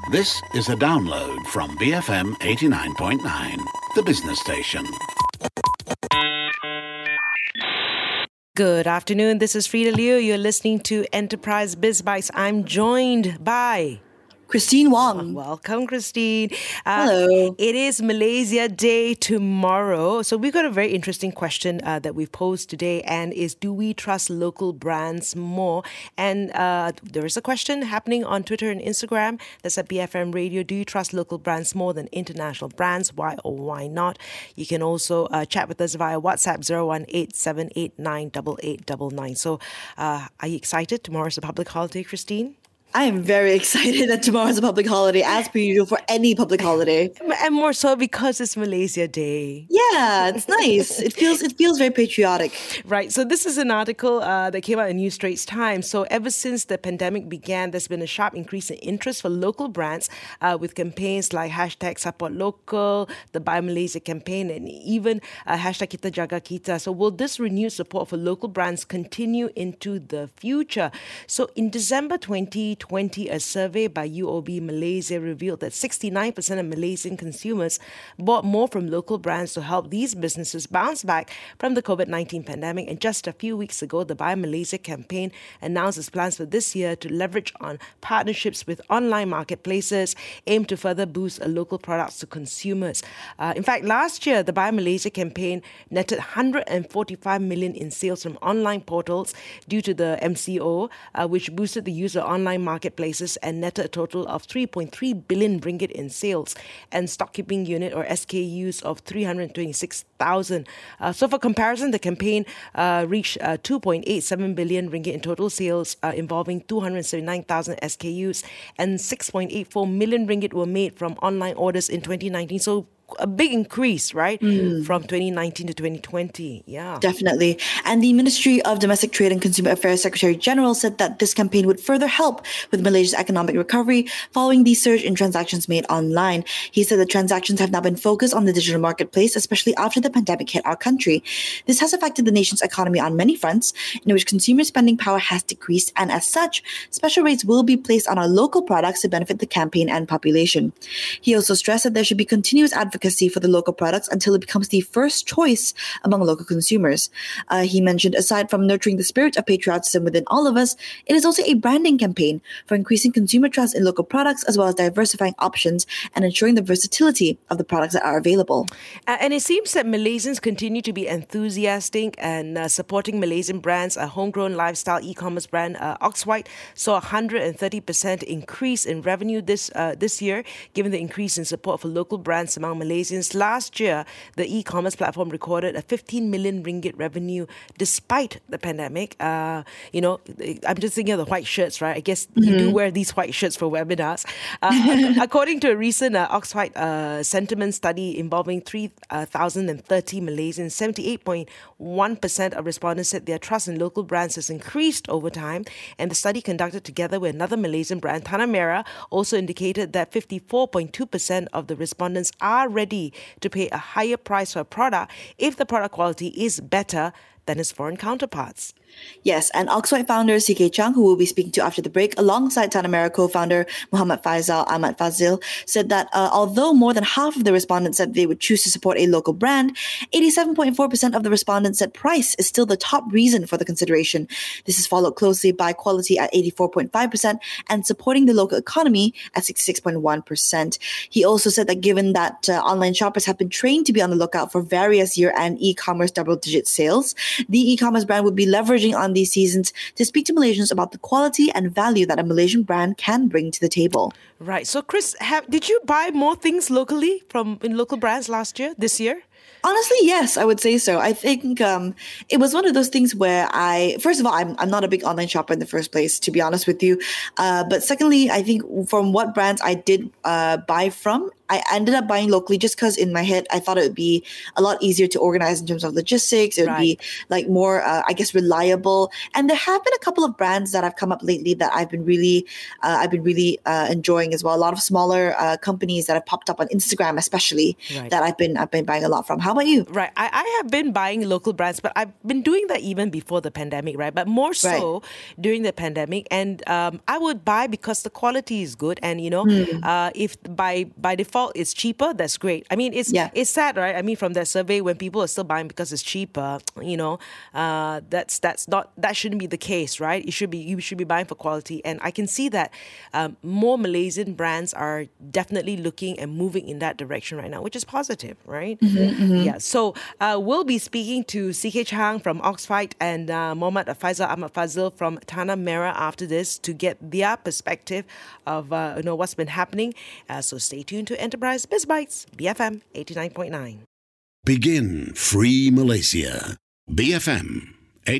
This is a download from BFM 89.9, the business station. Good afternoon. This is Frida Liu. You're listening to Enterprise Biz Bites. I'm joined by Christine Wong. Welcome, Christine. Hello. It is Malaysia Day tomorrow. So we've got a very interesting question that we've posed today, and is, do we trust local brands more? And there is a question happening on Twitter and Instagram that's at BFM Radio. Do you trust local brands more than international brands? Why or why not? You can also chat with us via WhatsApp 018-789-8899. So are you excited? Tomorrow's a public holiday, Christine? I am very excited that tomorrow is a public holiday, as per usual for any public holiday. And more so because it's Malaysia Day. Yeah, it's nice. It feels very patriotic. Right. So this is an article that came out in New Straits Times. So ever since the pandemic began, there's been a sharp increase in interest for local brands with campaigns like hashtag Support Local, the Buy Malaysia campaign, and even hashtag Kita Jaga Kita. So will this renewed support for local brands continue into the future? So in December 2020, a survey by UOB Malaysia revealed that 69% of Malaysian consumers bought more from local brands to help these businesses bounce back from the COVID-19 pandemic. And just a few weeks ago, the Buy Malaysia campaign announced its plans for this year to leverage on partnerships with online marketplaces, aim to further boost local products to consumers. In fact, last year, the Buy Malaysia campaign netted 145 million in sales from online portals due to the MCO, which boosted the use of online marketplaces and netted a total of 3.3 billion ringgit in sales, and stock keeping unit or SKUs of 326,000. So for comparison, the campaign reached 2.87 billion ringgit in total sales involving 279,000 SKUs, and 6.84 million ringgit were made from online orders in 2019. So a big increase, right? From 2019 to 2020. Yeah. Definitely. And the Ministry of Domestic Trade and Consumer Affairs Secretary General said that this campaign would further help with Malaysia's economic recovery following the surge in transactions made online. He said that transactions have now been focused on the digital marketplace, especially after the pandemic hit our country. This has affected the nation's economy on many fronts, in which consumer spending power has decreased, and as such, special rates will be placed on our local products to benefit the campaign and population. He also stressed that there should be continuous advocacy for the local products until it becomes the first choice among local consumers. He mentioned, aside from nurturing the spirit of patriotism within all of us, it is also a branding campaign for increasing consumer trust in local products, as well as diversifying options and ensuring the versatility of the products that are available. And it seems that Malaysians continue to be enthusiastic and supporting Malaysian brands. A homegrown lifestyle e-commerce brand, Oxwhite, saw a 130% increase in revenue this year, given the increase in support for local brands among Malaysians. Last year, the e-commerce platform recorded a 15 million ringgit revenue despite the pandemic. I'm just thinking of the white shirts, right? I guess you do wear these white shirts for webinars. According to a recent Oxwhite sentiment study involving 3,030 Malaysians, 78.1% of respondents said their trust in local brands has increased over time. And the study, conducted together with another Malaysian brand, Tanah Merah, also indicated that 54.2% of the respondents are ready to pay a higher price for a product if the product quality is better than its foreign counterparts. Yes, and Oxwhite founder CK Chang, who we'll be speaking to after the break, alongside Tanah Merah co-founder Muhammad Faisal Ahmad Fazil, said that although more than half of the respondents said they would choose to support a local brand, 87.4% of the respondents said price is still the top reason for the consideration. This is followed closely by quality at 84.5% and supporting the local economy at 66.1%. He also said that given that online shoppers have been trained to be on the lookout for various year-end e-commerce double-digit sales, the e-commerce brand would be leveraging on these seasons to speak to Malaysians about the quality and value that a Malaysian brand can bring to the table. Right. So, Chris, did you buy more things locally in local brands this year? Honestly, yes, I would say so. I think it was one of those things where first of all, I'm not a big online shopper in the first place, to be honest with you. But secondly, I think from what brands I did buy from, I ended up buying locally just because in my head I thought it would be a lot easier to organize in terms of logistics. It would be like more, I guess, reliable. And there have been a couple of brands that have come up lately that I've been really enjoying as well. A lot of smaller companies that have popped up on Instagram, especially that I've been buying a lot from. How about you? Right. I have been buying local brands, but I've been doing that even before the pandemic, right? But more so during the pandemic. And I would buy because the quality is good. And, if by default it's cheaper, that's great. I mean, it's sad, right? I mean, from that survey, when people are still buying because it's cheaper, that shouldn't be the case, right? You should be buying for quality. And I can see that more Malaysian brands are definitely looking and moving in that direction right now, which is positive, right? Yeah. So we'll be speaking to CK Chang from Oxfite and Muhammad Faisal Ahmad Fazil from Tanah Merah after this to get their perspective of what's been happening. So stay tuned to Enterprise Biz Bites, BFM 89.9. Begin Free Malaysia. BFM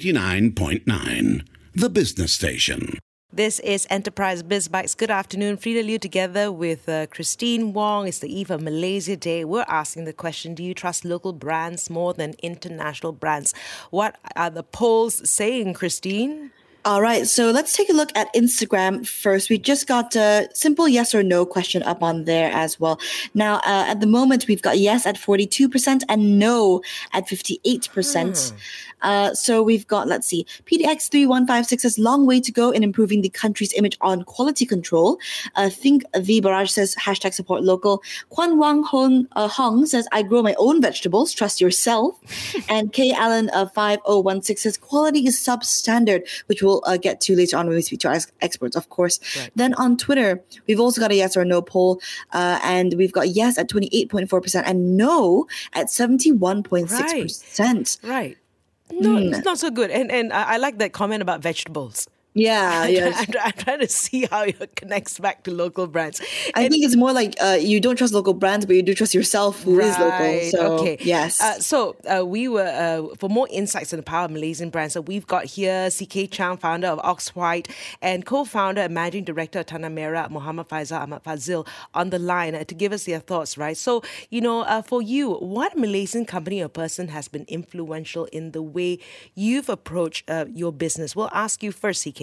89.9, the business station. This is Enterprise Biz Bites. Good afternoon. Frida Liu together with Christine Wong. It's the eve of Malaysia Day. We're asking the question, do you trust local brands more than international brands? What are the polls saying, Christine? All right, so let's take a look at Instagram first. We just got a simple yes or no question up on there as well. Now, at the moment, we've got yes at 42% and no at 58%. So we've got, let's see, PDX3156 says long way to go in improving the country's image on quality control. Think the Barrage says hashtag support local. Kwan Wang Hong says I grow my own vegetables, trust yourself. And K Allen 5016 says quality is substandard, which we'll get to later on when we speak to our experts, of course. Right. Then on Twitter, we've also got a yes or no poll, and we've got yes at 28.4% and no at 71.6%. Right. No, it's not so good. And I like that comment about vegetables. Yeah, yes. I'm trying to see how it connects back to local brands. I think it's more like you don't trust local brands, but you do trust yourself who is local. So, okay. Yes. We were, for more insights on the power of Malaysian brands, so we've got here CK Chang, founder of Oxwhite, and co-founder and managing director of Tanah Merah, Muhammad Faisal Ahmad Fazil, on the line to give us their thoughts, right? So, for you, what Malaysian company or person has been influential in the way you've approached your business? We'll ask you first, CK.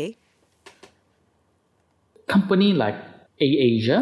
Company like AirAsia,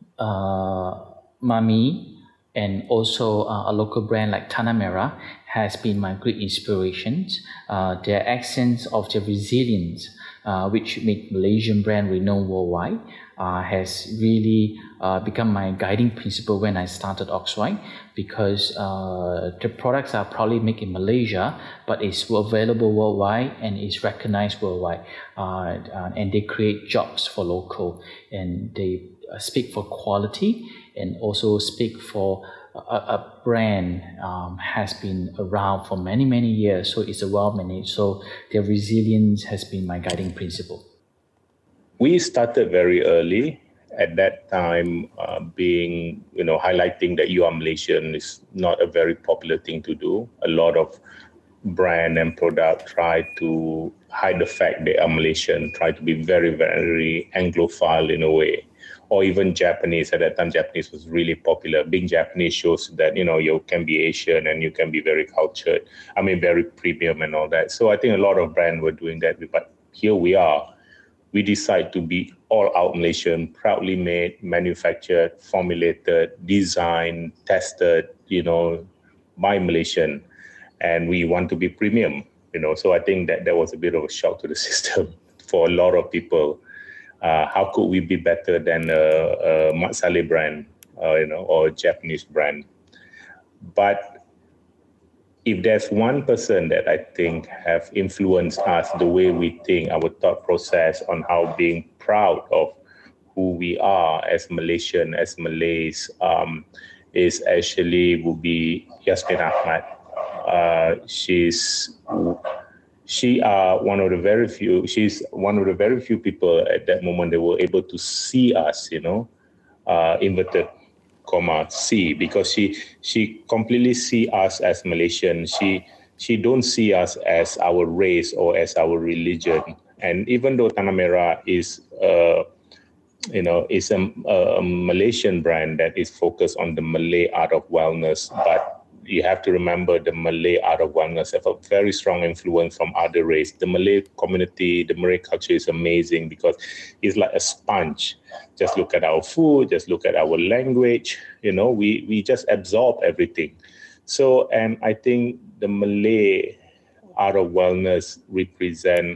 Mami, and also a local brand like Tanah Merah has been my great inspirations. Their accents of their resilience, which make Malaysian brand renowned worldwide, has really become my guiding principle when I started Oxwhite, because the products are probably made in Malaysia, but it's available worldwide and is recognized worldwide. And they create jobs for local, and they speak for quality and also speak for a brand has been around for many, many years, so it's a well-managed. So their resilience has been my guiding principle. We started very early. At that time, highlighting that you are Malaysian is not a very popular thing to do. A lot of brand and product try to hide the fact they are Malaysian, try to be very, very Anglophile in a way. Or even Japanese. At that time, Japanese was really popular. Being Japanese shows that, you can be Asian and you can be very cultured. Very premium and all that. So I think a lot of brands were doing that. But here we are. We decide to be all out Malaysian, proudly made, manufactured, formulated, designed, tested, by Malaysian. And we want to be premium, So I think that was a bit of a shock to the system for a lot of people. How could we be better than a Mat Salleh brand, or a Japanese brand? But if there's one person that I think have influenced us, the way we think, our thought process on how being proud of who we are as Malaysian, as Malays, would be Yasmin Ahmad. She's one of the very few people at that moment that were able to see us, inverted comma see, because she completely see us as Malaysian. She don't see us as our race or as our religion. And even though Tanah Merah is it's a Malaysian brand that is focused on the Malay art of wellness, but you have to remember the Malay art of wellness have a very strong influence from other race. The Malay community, the Malay culture is amazing because it's like a sponge. Just look at our food, just look at our language, we just absorb everything. So, and I think the Malay art of wellness represent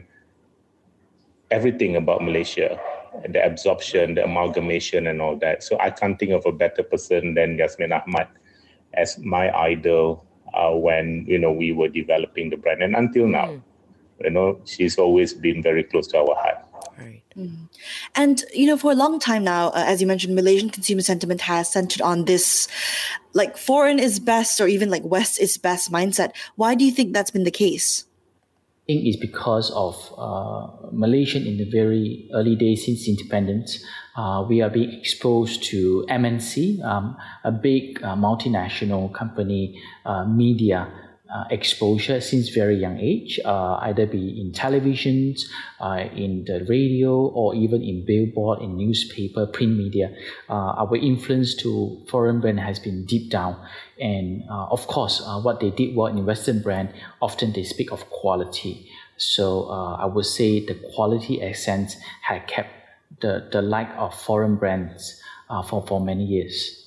everything about Malaysia, the absorption, the amalgamation and all that. So I can't think of a better person than Yasmin Ahmad as my idol when, we were developing the brand. And until now, she's always been very close to our heart. Right. Mm. And, for a long time now, as you mentioned, Malaysian consumer sentiment has centered on this, like, foreign is best or even like West is best mindset. Why do you think that's been the case? I think it's because of Malaysian in the very early days since independence. We are being exposed to MNC, a big multinational company media exposure since very young age, either be in televisions, in the radio, or even in billboard, in newspaper, print media. Our influence to foreign brand has been deep down. And of course, what they did well in Western brand, often they speak of quality. So I would say the quality essence had kept the like of foreign brands for many years.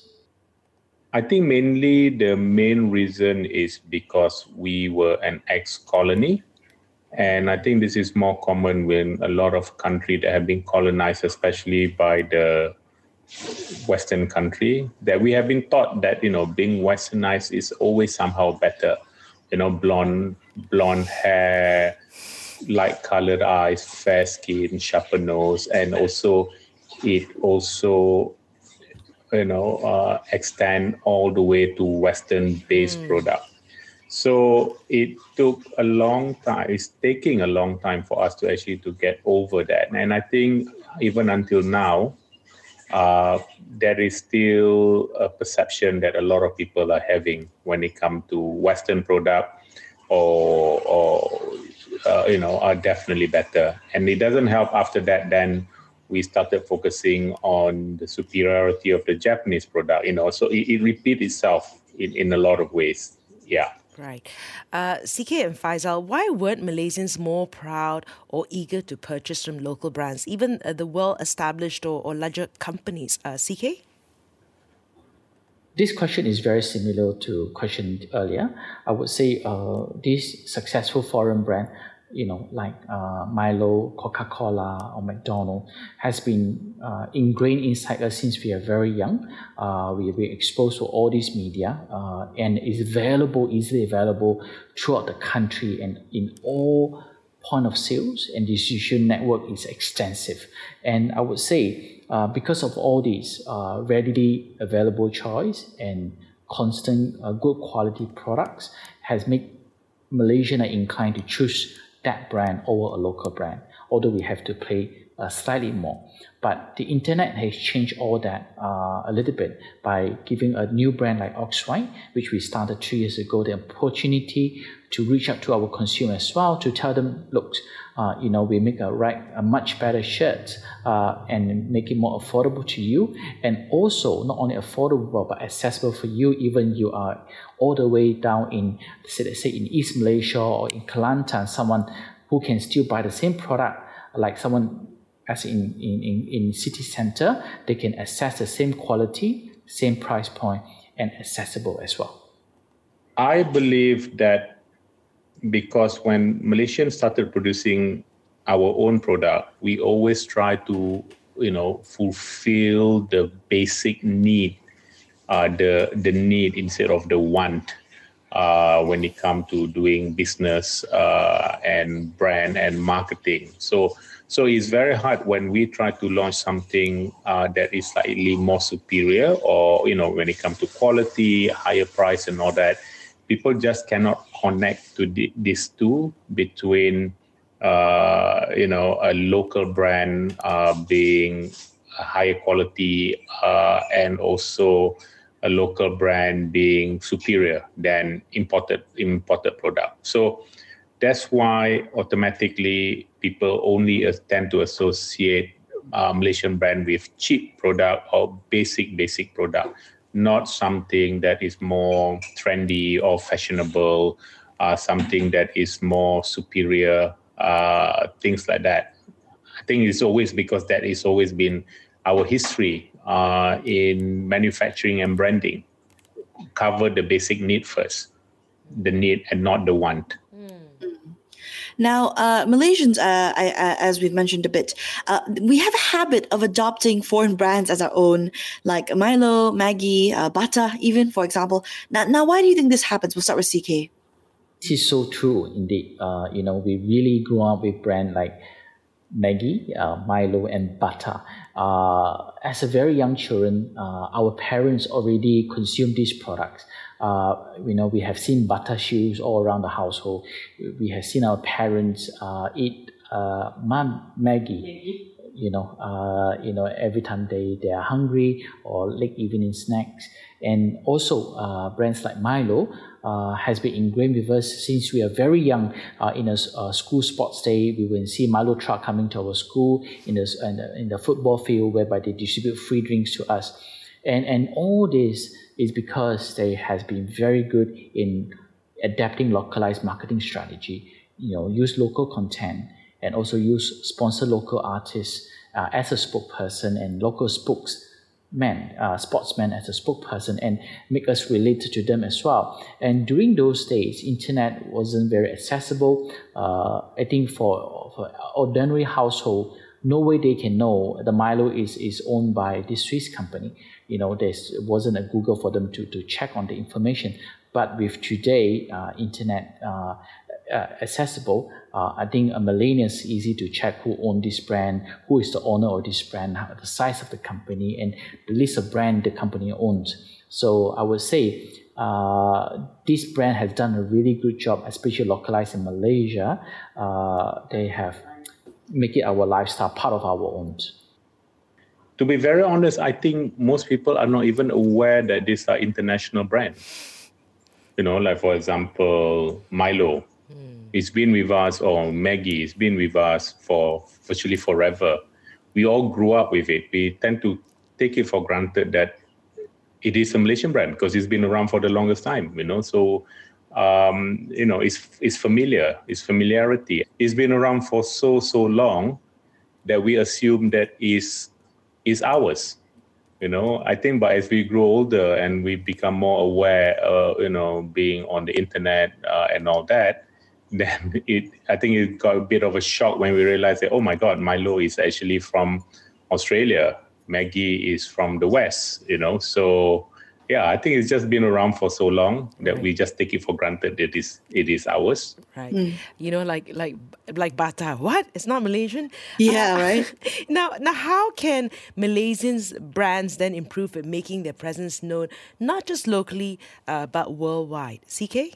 I think mainly the main reason is because we were an ex-colony. And I think this is more common when a lot of countries that have been colonized, especially by the Western country, that we have been taught that, being Westernized is always somehow better. Blonde hair, light colored eyes, fair skin, sharper nose, and also it extend all the way to Western-based product. So it took a long time. It's taking a long time for us to actually to get over that. And I think even until now, there is still a perception that a lot of people are having when it comes to Western product are definitely better. And it doesn't help after that, then we started focusing on the superiority of the Japanese product, so it repeats itself in a lot of ways. Yeah. Right. CK and Faisal, why weren't Malaysians more proud or eager to purchase from local brands, even the well-established or larger companies? CK? This question is very similar to question earlier. I would say this successful foreign brand, like Milo, Coca-Cola, or McDonald's, has been ingrained inside us since we are very young. We were exposed to all these media, and is easily available throughout the country and in all point of sales, and distribution network is extensive. And I would say because of all these readily available choice and constant good quality products has made Malaysians inclined to choose that brand over a local brand, although we have to pay slightly more. But the internet has changed all that a little bit by giving a new brand like Oxwhite, which we started 3 years ago, the opportunity to reach out to our consumers as well, to tell them, look, we make a much better shirt and make it more affordable to you. And also not only affordable, but accessible for you, even you are all the way down in, let's say in East Malaysia or in Kelantan, someone who can still buy the same product like someone as in city center, they can access the same quality, same price point, and accessible as well. I believe that because when Malaysians started producing our own product, we always try to, fulfill the basic need, the need instead of the want when it comes to doing business and brand and marketing. So it's very hard when we try to launch something that is slightly more superior, or when it comes to quality, higher price, and all that. People just cannot connect to these two between, a local brand being a higher quality and also a local brand being superior than imported product. So that's why automatically people only tend to associate Malaysian brand with cheap product or basic product, not something that is more trendy or fashionable, something that is more superior, things like that. I think it's always because that has always been our history in manufacturing and branding. Cover the basic need first, the need and not the want. Now, Malaysians, as we've mentioned a bit, we have a habit of adopting foreign brands as our own, like Milo, Maggi, Bata, even, for example. Now, why do you think this happens? We'll start with CK. This is so true, indeed. We really grew up with brands like Maggi, Milo, and Bata. As a very young children, our parents already consume these products. We have seen Bata shoes all around the household. We have seen our parents eat Maggi. Every time they are hungry or late evening snacks. And also brands like Milo has been ingrained with us since we are very young. In a school sports day, we will see Milo truck coming to our school in the football field, whereby they distribute free drinks to us. And all this is because they has been very good in adapting localized marketing strategy. Use local content and also use sponsor local artists as a spokesperson and local sportsmen as a spokesperson, and make us relate to them as well. And during those days, internet wasn't very accessible. I think for ordinary household, no way they can know the Milo is owned by this Swiss company. There wasn't a Google for them to check on the information. But with today, internet accessible, I think a millennial is easy to check who owns this brand, who is the owner of this brand, the size of the company, and the list of brands the company owns. So I would say this brand has done a really good job, especially localized in Malaysia. They have make it our lifestyle, part of our own. To be very honest, I think most people are not even aware that these are international brands. Like for example, Milo. It's been with us, or Maggi, it's been with us for virtually forever. We all grew up with it. We tend to take it for granted that it is a Malaysian brand because it's been around for the longest time, So, it's familiar, it's familiarity. It's been around for so long that we assume that is ours. I think, but as we grow older and we become more aware, being on the internet and all that, then I think it got a bit of a shock when we realized that, oh my God, Milo is actually from Australia. Maggi is from the West, So, yeah, I think it's just been around for so long that we just take it for granted that it is ours. Right. Like Bata. What? It's not Malaysian? Yeah, right. Now, how can Malaysians' brands then improve at making their presence known, not just locally, but worldwide? CK?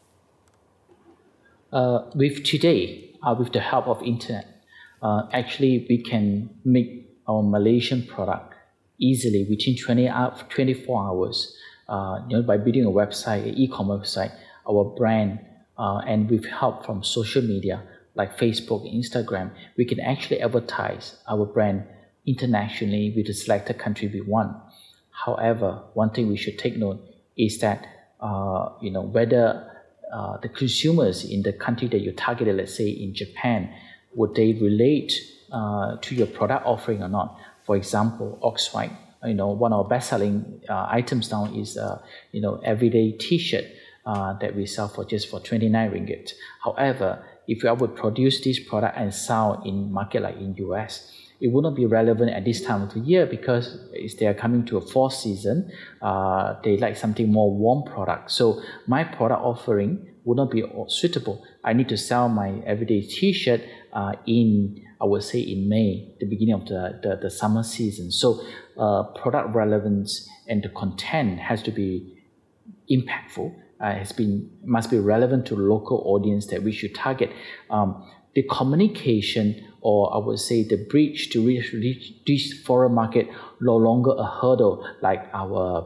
With today, with the help of internet, actually we can make our Malaysian product easily within 24 hours. By building a website, an e-commerce website, our brand, and with help from social media like Facebook, Instagram, we can actually advertise our brand internationally with the selected country we want. However, one thing we should take note is that whether the consumers in the country that you targeted, let's say in Japan, would they relate to your product offering or not? For example, Oxwhite, one of our best-selling items now is everyday T-shirt that we sell for 29 ringgit. However, if I would produce this product and sell in market like in US, it would not be relevant at this time of the year because they are coming to a fall season. They like something more warm product. So my product offering would not be suitable. I need to sell my everyday T-shirt in May, the beginning of the summer season. So product relevance and the content has to be impactful. Must be relevant to the local audience that we should target. The communication, or I would say the bridge to reach this foreign market, no longer a hurdle like our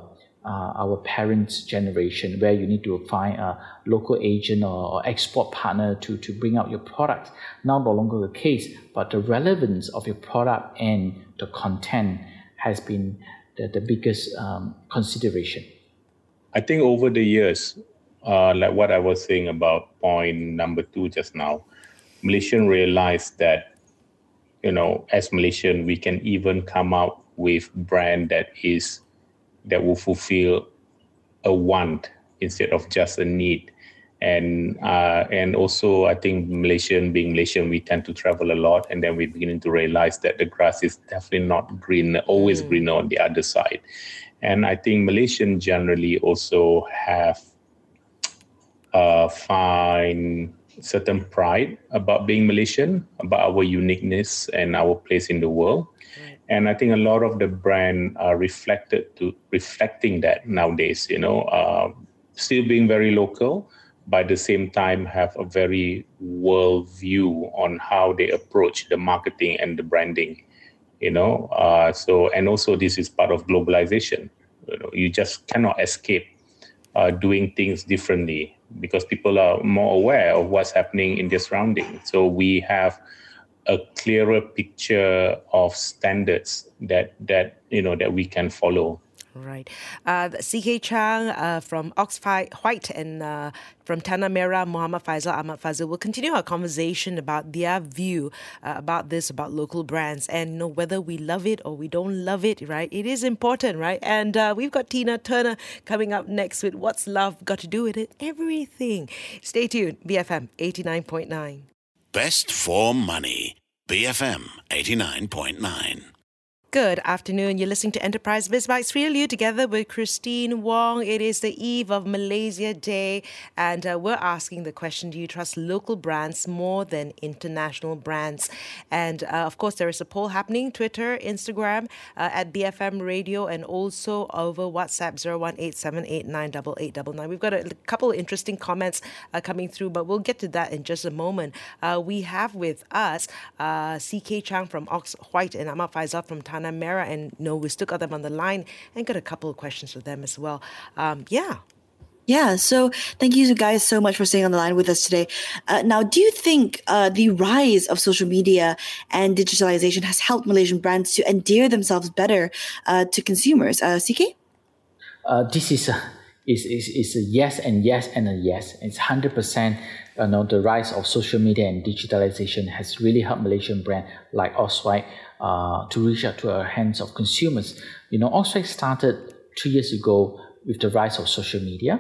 our parents' generation, where you need to find a local agent or export partner to bring out your product. Now no longer the case, but the relevance of your product and the content has been the biggest consideration. I think over the years, like what I was saying about point number 2 just now, Malaysian realized that, as Malaysian, we can even come out with brand that will fulfill a want instead of just a need. And also, I think being Malaysian, we tend to travel a lot, and then we're beginning to realize that the grass is definitely not always greener on the other side. And I think Malaysians generally also have find certain pride about being Malaysian, about our uniqueness and our place in the world. And I think a lot of the brand are reflecting that nowadays, still being very local, but at the same time have a very world view on how they approach the marketing and the branding, So, and also this is part of globalization. You just cannot escape doing things differently because people are more aware of what's happening in their surroundings. So we have a clearer picture of standards that we can follow. Right. CK Chang from Oxford White and from Tanah Merah, Muhammad Faisal, Ahmad Fazil will continue our conversation about their view about local brands and whether we love it or we don't love it, right? It is important, right? And we've got Tina Turner coming up next with What's Love Got to Do With It? Everything. Stay tuned. BFM 89.9. Best for money. BFM 89.9. Good afternoon. You're listening to Enterprise BizBytes Real You together with Christine Wong. It is the eve of Malaysia Day, and we're asking the question, do you trust local brands more than international brands? And of course, there is a poll happening, Twitter, Instagram, at BFM Radio, and also over WhatsApp 018-789-8899. We've got a couple of interesting comments coming through, but we'll get to that in just a moment. We have with us CK Chang from Oxford White and Ahmad Faisal from Tanah Merah, and we still got them on the line and got a couple of questions for them as well. Yeah, so thank you guys so much for staying on the line with us today. Now, do you think the rise of social media and digitalization has helped Malaysian brands to endear themselves better to consumers? CK? This is a yes and yes and a yes. It's 100%. The rise of social media and digitalization has really helped Malaysian brand like Oxford to reach out to our hands of consumers. Oxford started 2 years ago with the rise of social media.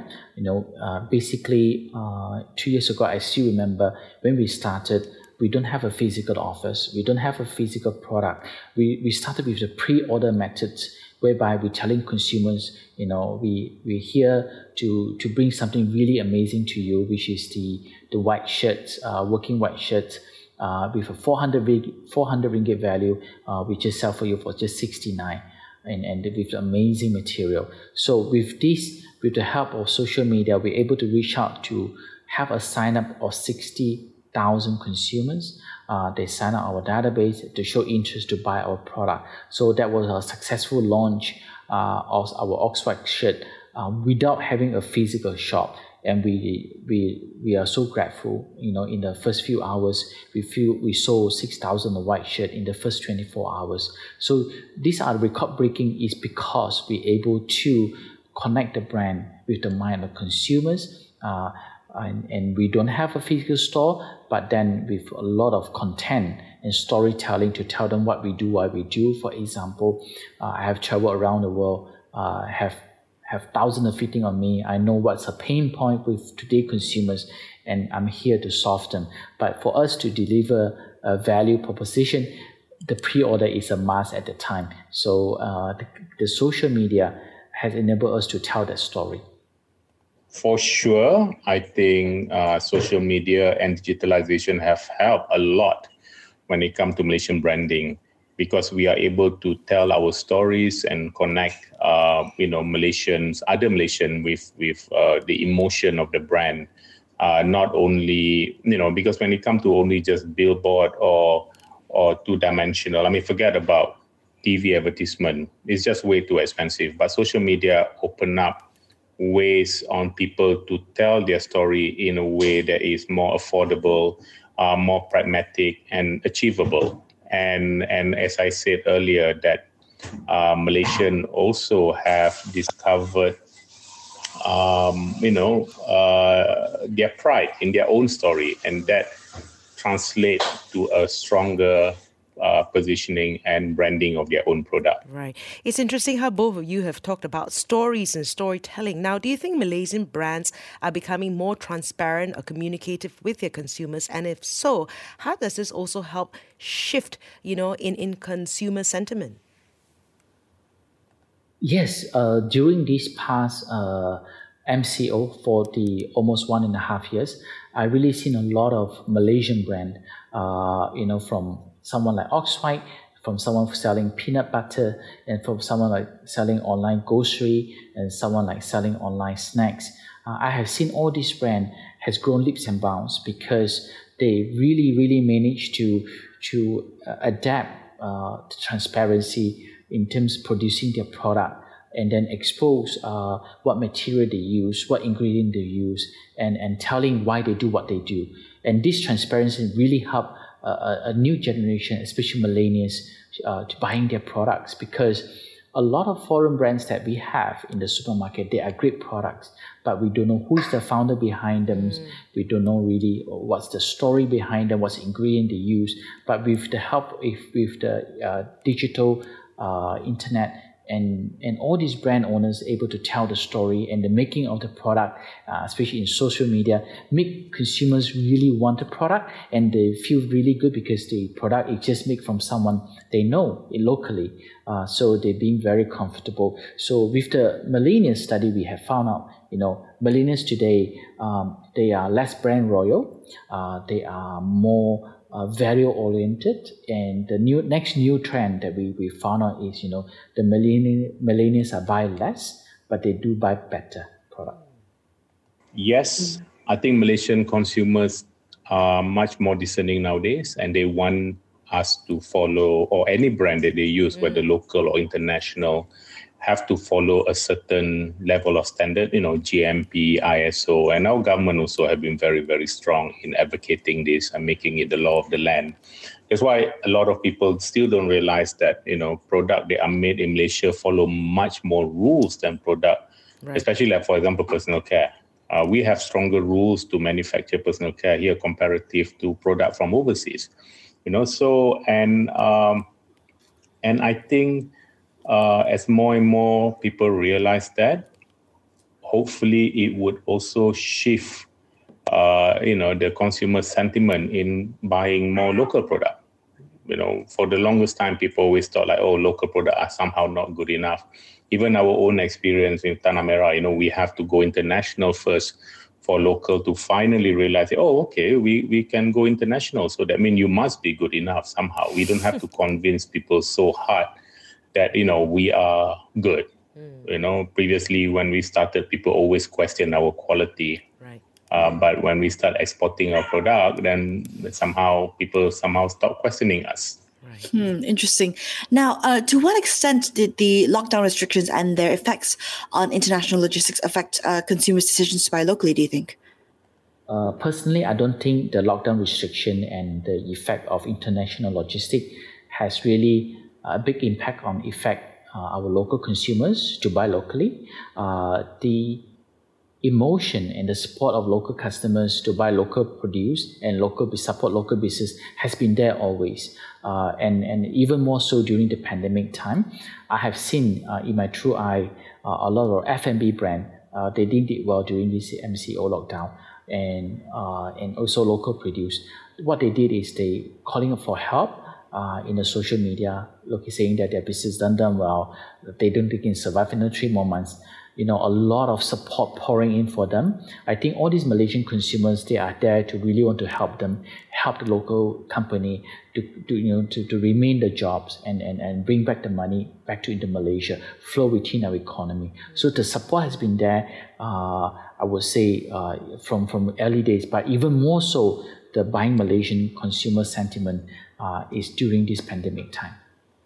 Basically 2 years ago, I still remember when we started, we don't have a physical office. We don't have a physical product. We started with the pre-order methods, whereby we're telling consumers, we're here to bring something really amazing to you, which is the white shirts, working white shirts, with a 400 ringgit value, we just sell for you for just 69, and with amazing material. So with this, with the help of social media, we're able to reach out to have a sign up of 60,000 consumers. They sign up our database to show interest to buy our product. So that was a successful launch of our Oxford shirt without having a physical shop. And we are so grateful. In the first few hours, we sold 6,000 white shirt in the first 24 hours. So these are record-breaking is because we're able to connect the brand with the mind of consumers. And we don't have a physical store, but then with a lot of content and storytelling to tell them what we do, why we do. For example, I have traveled around the world, have thousands of fitting on me. I know what's a pain point with today's consumers, and I'm here to solve them. But for us to deliver a value proposition, the pre-order is a must at the time. So the social media has enabled us to tell that story. For sure, I think social media and digitalization have helped a lot when it comes to Malaysian branding, because we are able to tell our stories and connect, Malaysians, other Malaysians with the emotion of the brand. Not only, because when it comes to only just billboard or two-dimensional, forget about TV advertisement is just way too expensive. But social media open up ways on people to tell their story in a way that is more affordable, more pragmatic and achievable. And as I said earlier, that Malaysian also have discovered, their pride in their own story, and that translates to a stronger positioning and branding of their own product. Right. It's interesting how both of you have talked about stories and storytelling. Now, do you think Malaysian brands are becoming more transparent or communicative with their consumers? And if so, how does this also help shift, in consumer sentiment? Yes, during these past MCO for the almost 1.5 years, I really seen a lot of Malaysian brand, from someone like Oxwhite, from someone selling peanut butter, and from someone like selling online grocery, and someone like selling online snacks. I have seen all these brands has grown leaps and bounds because they really managed to adapt to transparency in terms of producing their product, and then expose what material they use, what ingredient they use, and telling why they do what they do. And this transparency really helped a new generation, especially millennials, to buying their products, because a lot of foreign brands that we have in the supermarket, they are great products, but we don't know who's the founder behind them. We don't know really what's the story behind them, what's the ingredient they use. But with the help, with the digital internet, and all these brand owners able to tell the story and the making of the product, especially in social media, make consumers really want the product, and they feel really good because the product is just made from someone they know locally. So they're being very comfortable. So with the millennials study, we have found out, millennials today, they are less brand loyal. They are more value-oriented, and the next new trend that we found out is, the millennials are buy less, but they do buy better product. Yes, I think Malaysian consumers are much more discerning nowadays, and they want us to follow, or any brand that they use, whether local or international, have to follow a certain level of standard, GMP, ISO, and our government also have been very, very strong in advocating this and making it the law of the land. That's why a lot of people still don't realize that, product that are made in Malaysia follow much more rules than product, especially like, for example, personal care. We have stronger rules to manufacture personal care here comparative to product from overseas, and I think as more and more people realize that, hopefully it would also shift, the consumer sentiment in buying more local product. For the longest time, people always thought like, local product are somehow not good enough. Even our own experience in Tanah Merah, we have to go international first for local to finally realize, we can go international. So that means you must be good enough somehow. We don't have to convince people so hard that, we are good. Previously when we started, people always question our quality. Right. But when we start exporting our product, then people stop questioning us. Right. Interesting. Now, to what extent did the lockdown restrictions and their effects on international logistics affect consumers' decisions to buy locally, do you think? Personally, I don't think the lockdown restriction and the effect of international logistics has really a big impact on our local consumers to buy locally. The emotion and the support of local customers to buy local produce and support local business has been there always. And even more so during the pandemic time. I have seen in my true eye a lot of F&B brand, they did well during this MCO lockdown, and also local produce. What they did is they calling for help in the social media, saying that their business done well, they don't think they can survive in 3 more months. A lot of support pouring in for them. I think all these Malaysian consumers, they are there to really want to help them, help the local company to remain the jobs and bring back the money back into Malaysia, flow within our economy. So the support has been there, I would say, from early days, but even more so, the buying Malaysian consumer sentiment is during this pandemic time.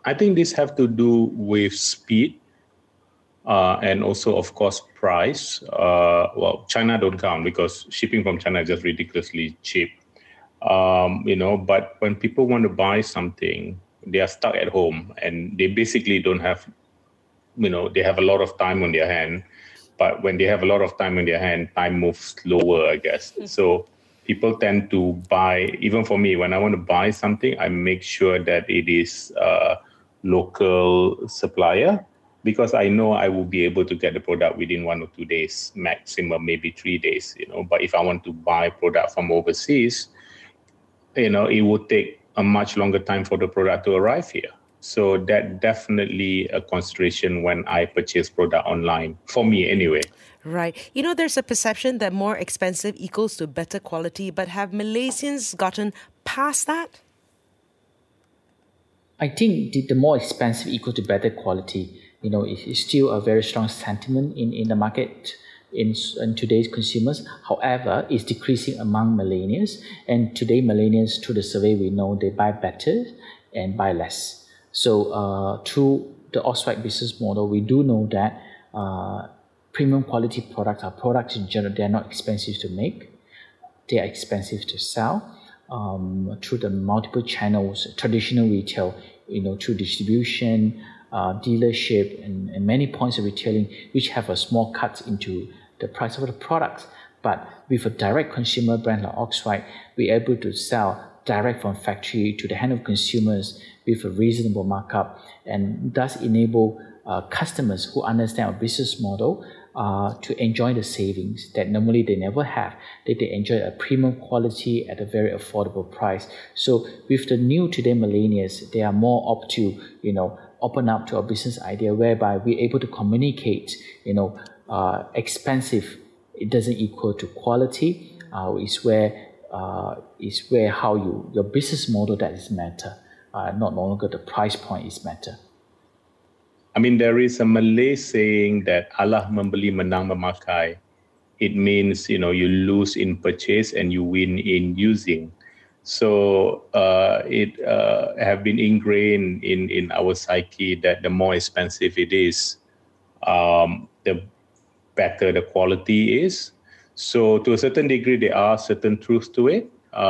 I think this have to do with speed and also, of course, price. China don't count because shipping from China is just ridiculously cheap. But when people want to buy something, they are stuck at home and they basically don't have, they have a lot of time on their hand. But when they have a lot of time on their hand, time moves slower, I guess. So people tend to buy, even for me, when I want to buy something, I make sure that it is a local supplier because I know I will be able to get the product within 1 or 2 days, maximum maybe 3 days, But if I want to buy product from overseas, it would take a much longer time for the product to arrive here. So that definitely a consideration when I purchase product online, for me anyway. Right. There's a perception that more expensive equals to better quality, but have Malaysians gotten past that? I think the more expensive equals to better quality, is still a very strong sentiment in the market in today's consumers. However, it's decreasing among millennials. And today, millennials, through the survey, we know they buy better and buy less. So through the Auswide business model, we do know that premium quality products are products in general. They are not expensive to make. They are expensive to sell through the multiple channels, traditional retail, through distribution, dealership, and many points of retailing, which have a small cut into the price of the products. But with a direct consumer brand like Auswide, we're able to sell direct from factory to the hand of consumers with a reasonable markup, and thus enable customers who understand our business model to enjoy the savings that normally they never have. They enjoy a premium quality at a very affordable price. So with the new today millennials, they are more up to, open up to a business idea whereby we're able to communicate, expensive, it doesn't equal to quality, is where how your business model that is matter, not no longer the price point is matter. I mean, there is a Malay saying that Allah membeli menang memakai. It means, you lose in purchase and you win in using. So it have been ingrained in our psyche that the more expensive it is, the better the quality is. So to a certain degree, there are certain truths to it,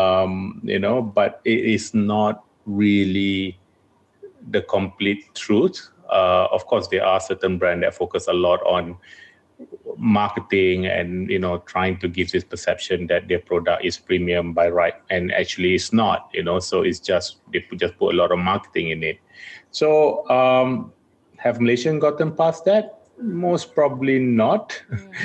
but it is not really the complete truth. Of course, there are certain brands that focus a lot on marketing and, trying to give this perception that their product is premium by right. And actually it's not, so it's just, they just put a lot of marketing in it. So have Malaysians gotten past that? Most probably not.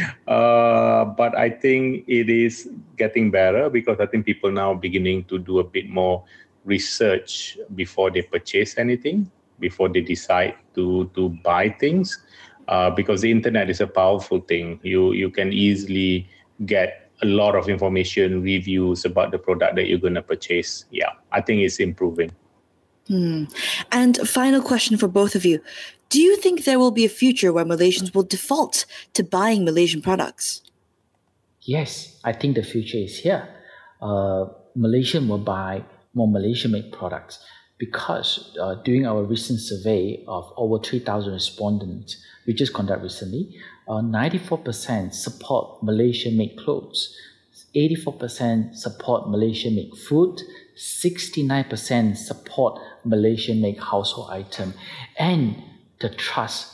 But I think it is getting better because I think people now are beginning to do a bit more research before they purchase anything, before they decide to buy things, because the internet is a powerful thing. You can easily get a lot of information, reviews about the product that you're going to purchase. Yeah, I think it's improving. And final question for both of you. Do you think there will be a future where Malaysians will default to buying Malaysian products? Yes, I think the future is here. Malaysians will buy more Malaysian-made products because during our recent survey of over 3,000 respondents, we just conducted recently, 94% support Malaysian-made clothes, 84% support Malaysian-made food, 69% support Malaysian-made household item, and the trust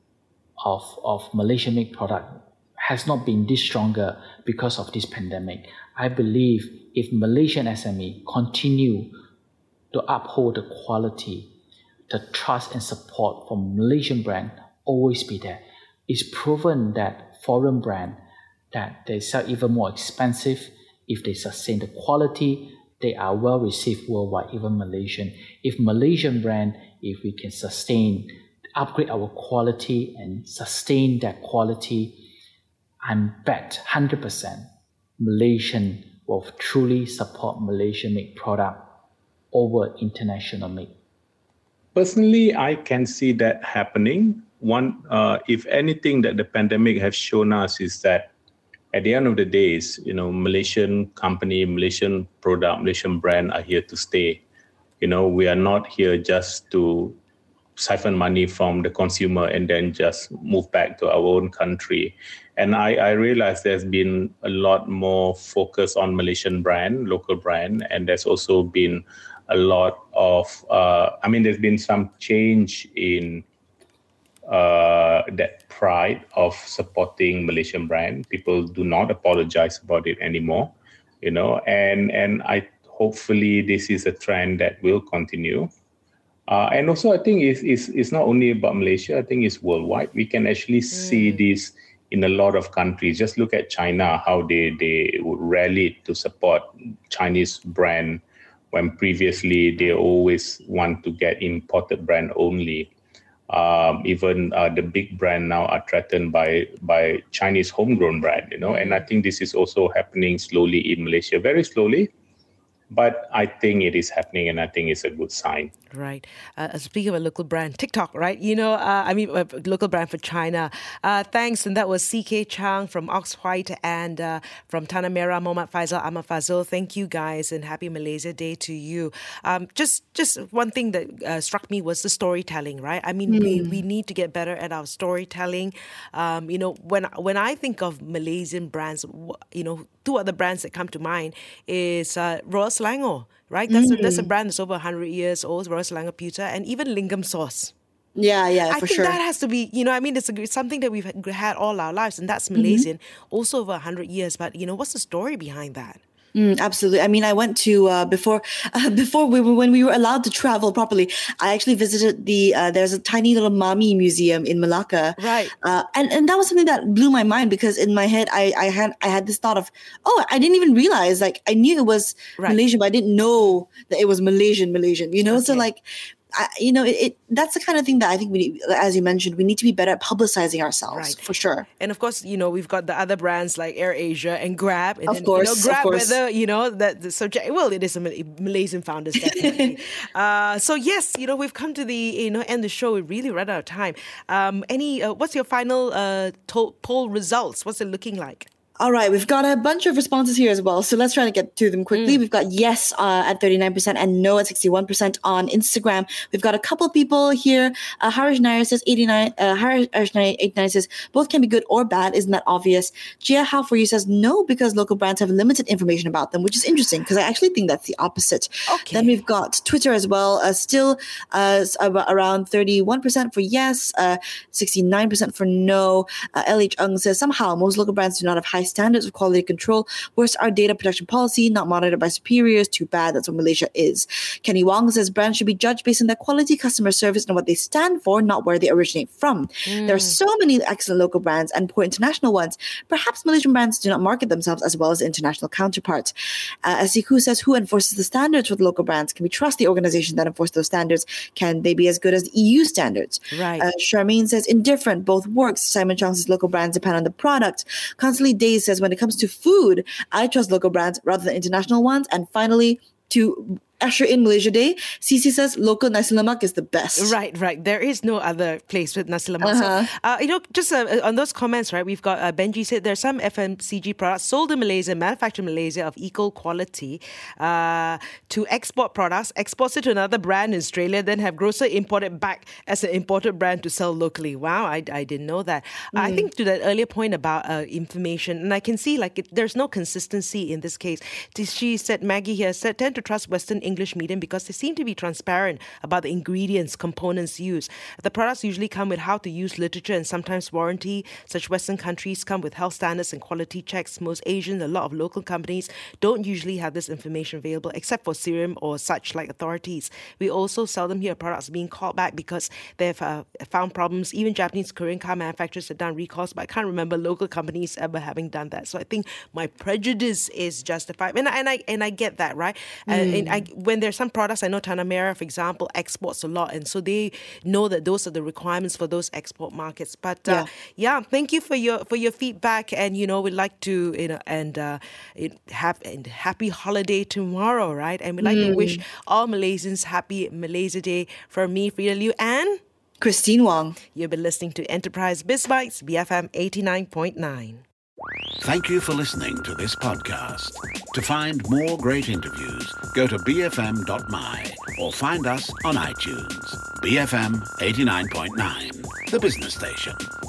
of Malaysian-made product has not been this stronger because of this pandemic. I believe if Malaysian SME continue to uphold the quality, the trust and support from Malaysian brand always be there. It's proven that foreign brand that they sell even more expensive if they sustain the quality. They are well received worldwide, even Malaysian. If Malaysian brand, if we can sustain, upgrade our quality and sustain that quality, I'm bet 100% Malaysian will truly support Malaysian-made product over international made. Personally, I can see that happening. One, if anything that the pandemic has shown us is that at the end of the days, Malaysian company, Malaysian product, Malaysian brand are here to stay. We are not here just to siphon money from the consumer and then just move back to our own country. And I realized there's been a lot more focus on Malaysian brand, local brand, and there's also been a lot of, there's been some change in that pride of supporting Malaysian brand. People do not apologize about it anymore, and I hopefully this is a trend that will continue. And also, I think it's not only about Malaysia. I think it's worldwide. We can actually see this in a lot of countries. Just look at China, how they rallied to support Chinese brand when previously they always want to get imported brand only. Even the big brand now are threatened by Chinese homegrown brand, And I think this is also happening slowly in Malaysia, very slowly. But I think it is happening, and I think it's a good sign. Right. Speaking of a local brand, TikTok, right? A local brand for China. Thanks. And that was CK Chang from Oxwhite and from Tanah Merah, Muhammad Faisal, Ahmad Fazil. Thank you, guys, and happy Malaysia Day to you. Just one thing that struck me was the storytelling, right? I mean, we need to get better at our storytelling. When I think of Malaysian brands, two other brands that come to mind is Royal Selangor, right? That's a brand that's over 100 years old, Royal Selangor Pewter, and even Lingam Sauce. Yeah, for sure. I think that has to be, it's something that we've had all our lives, and that's Malaysian, also over 100 years. But, what's the story behind that? Absolutely. I mean, I went to when we were allowed to travel properly. I actually visited there's a tiny little Mami museum in Malacca, right? And that was something that blew my mind, because in my head I had this thought of, I didn't even realize, like, I knew it was Malaysian, but I didn't know that it was Malaysian. Okay. So like, that's the kind of thing that I think we need, as you mentioned, we need to be better at publicizing ourselves, for sure. And of course, we've got the other brands like AirAsia and Grab. And of course. whether, the subject, well, it is a Malaysian founders, definitely. So yes, we've come to the, end of the show. We really ran out of time. What's your final poll results? What's it looking like? All right, we've got a bunch of responses here as well, so let's try to get to them quickly. We've got yes at 39% and no at 61% on Instagram. We've got a couple people here. Harish Nair says 89. Harish Nair 89 says both can be good or bad. Isn't that obvious? Jia How for you says no, because local brands have limited information about them, which is interesting because I actually think that's the opposite. Okay. Then we've got Twitter as well. Still around 31% for yes, 69% for no. LH Ung says somehow most local brands do not have high standards of quality control. Worse, our data protection policy not monitored by superiors. Too bad. That's what Malaysia is. Kenny Wong says brands should be judged based on their quality, customer service, and what they stand for, not where they originate from. There are so many excellent local brands and poor international ones. Perhaps Malaysian brands do not market themselves as well as international counterparts. Asiku says, who enforces the standards with local brands? Can we trust the organization that enforce those standards? Can they be as good as the EU standards? Right. Charmaine says, indifferent, both works. Simon Chong says, local brands depend on the product. Constantly Days says, when it comes to food, I trust local brands rather than international ones. And finally, to usher in Malaysia Day, CC says local nasi lemak is the best. Right. There is no other place with nasi lemak. So, just on those comments, right, we've got Benji said there are some FMCG products sold in Malaysia, manufactured in Malaysia of equal quality to export products, exports it to another brand in Australia, then have grocer imported back as an imported brand to sell locally. Wow, I didn't know that. I think to that earlier point about information, and I can see there's no consistency in this case. She said, Maggie here said, tend to trust Western English medium because they seem to be transparent about the ingredients, components used. The products usually come with how to use literature and sometimes warranty. Such Western countries come with health standards and quality checks. Most Asian, a lot of local companies don't usually have this information available except for serum or such like authorities. We also seldom hear products being called back because they've found problems. Even Japanese, Korean car manufacturers have done recalls, but I can't remember local companies ever having done that. So I think my prejudice is justified. And I get that, right? When there's some products, I know Tanah Merah, for example, exports a lot, and so they know that those are the requirements for those export markets. But thank you for your feedback, and we'd like to have a happy holiday tomorrow, right? And we'd like to wish all Malaysians happy Malaysia Day. From me, Frida Liu, and Christine Wong. You've been listening to Enterprise BizBytes, BFM 89.9. Thank you for listening to this podcast. To find more great interviews, go to bfm.my or find us on iTunes. BFM 89.9, the business station.